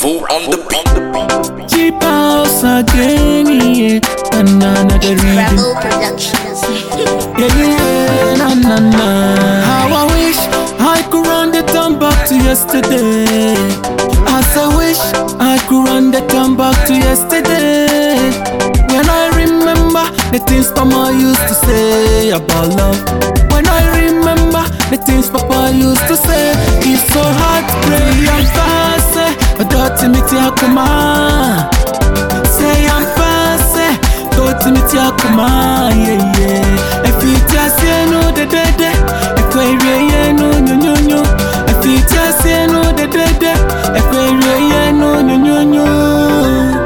Bravo on the beat. Cheap house again, yeah. Another reading. Bravo Productions. Yeah, na na na. How I wish I could run the time back to yesterday. As I wish I could run the time back to yesterday. When I remember the things Mama used to say about love. When I remember the things Papa used to say, it's so hard to pray. I'm fast, dirty me Tiakuma. Say I'm fast, dirty me Tiakuma. Yeah, yeah. If you just say no, the dead, if we really no, no, no, no. If you just say no, the dead, if we really no, no, no, no.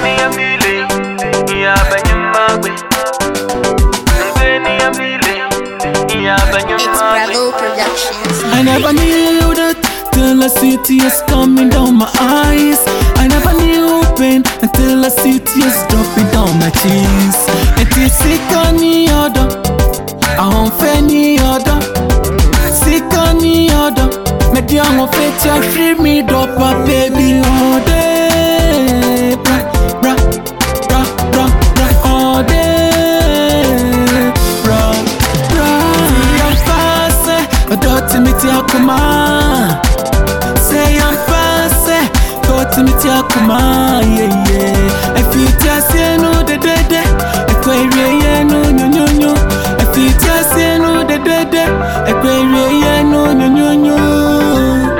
It's Bravo Productions. I never knew that till I see tears coming down my eyes. I never knew pain until I see tears dropping down my cheeks. It is sick on the other, I won't fail any other. Sick on the other, make you on fit you free me drop a baby all day. Bra, bra, bra, bra, bra, all day. Bra, bra. I'm fast, dirty me Tiakuma. Say I'm fast, dirty me Tiakuma. Yeah, yeah. If you just say no, the dead, if we really no, no, no, no. If you just say no, the dead, if we really no, no, no, no.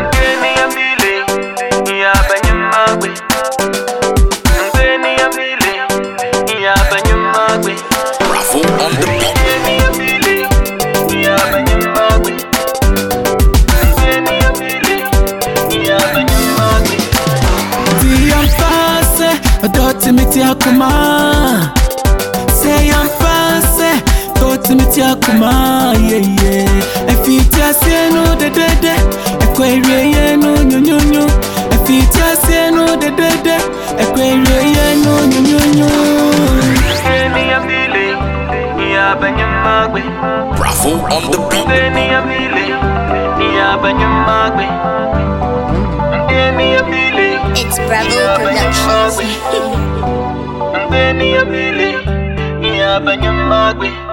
Bravo on the beat. I'm fast, dirty me Tiakuma. Say I'm fast, dirty me Tiakuma. Yeah, yeah. If you just say no, the dead, if we really no, no, no, no. If you just say no, the dead, if we really no, no, no, no. Bravo on the beat. It's Bravo Productions.